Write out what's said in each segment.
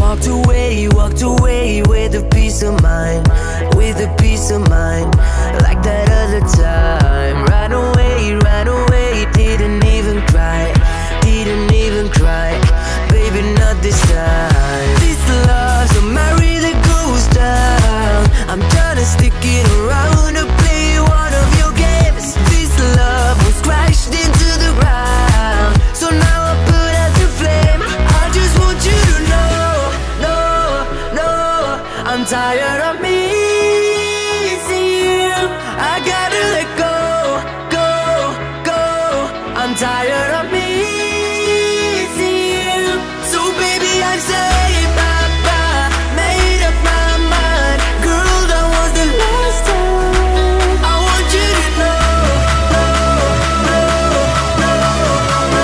walked away with a peace of mind, with a peace of mind, like that other time. Ran away, didn't even cry, didn't even cry, baby, not this time. This love, so marry the ghost down. I'm tryna stick it around to play one of your games. This love was crashed into the ground, so now I put out the flame. I just want you to know, no, no, I'm tired of missing you. I gotta let go, go, go. I'm tired of missing you. So baby, I'm saying bye-bye, made up my mind. Girl, that was the last time. I want you to know, no, no, no, no.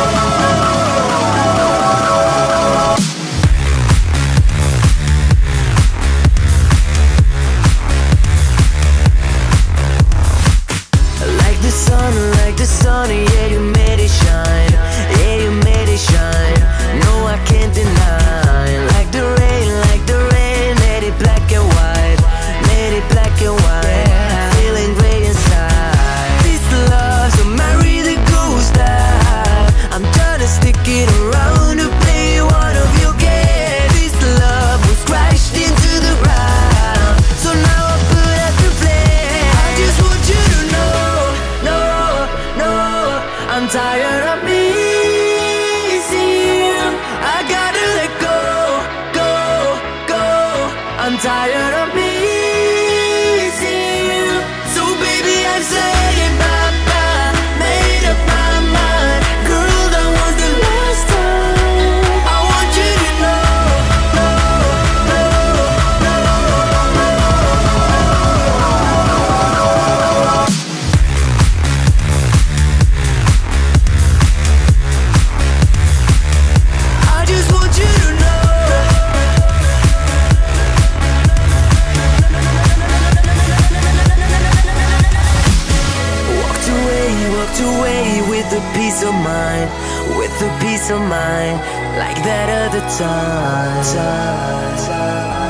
Like the sun, yeah, you made it shine, yeah, you made it shine. No, I can't deny. Like the rain, made it black and white, made it black and white. Feeling great inside. This love, so marry the ghost out. I'm tryna stick it around to play one of your games. This love was crashed into the ground, so now I put out the flame. I just want you to know, no, no, I'm tired of missing you. I gotta let go, go, go. I'm tired of missing you. So baby, I'm saying bye-bye, made up my mind. Girl, that was the last time. I want you to know, no, no, no, no. I just want you to know. Walked away with a peace of mind, with a peace of mind, like that other time.